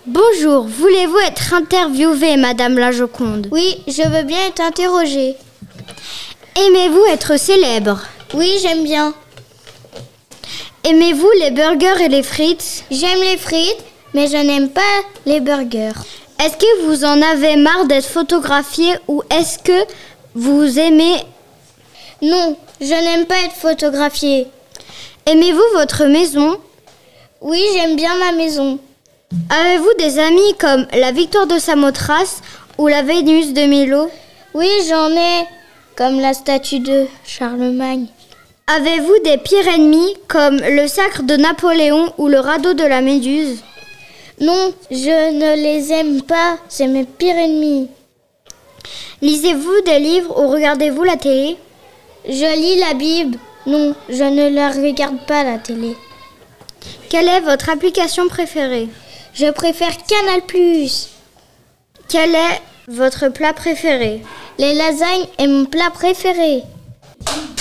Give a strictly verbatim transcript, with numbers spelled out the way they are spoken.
Bonjour, voulez-vous être interviewée, Madame la Joconde? Oui, je veux bien être interrogée. Aimez-vous être célèbre? Oui, j'aime bien. Aimez-vous les burgers et les frites? J'aime les frites, mais je n'aime pas les burgers. Est-ce que vous en avez marre d'être photographié ou est-ce que vous aimez... Non, je n'aime pas être photographiée. Aimez-vous votre maison? Oui, j'aime bien ma maison. Avez-vous des amis comme la Victoire de Samothrace ou la Vénus de Milo? Oui, j'en ai, comme la statue de Charlemagne. Avez-vous des pires ennemis comme le sacre de Napoléon ou le radeau de la Méduse? Non, je ne les aime pas, c'est mes pires ennemis. Lisez-vous des livres ou regardez-vous la télé? Je lis la Bible. Non, je ne la regarde pas la télé. Quelle est votre application préférée? Je préfère Canal plus. Quel est votre plat préféré? Les lasagnes est mon plat préféré.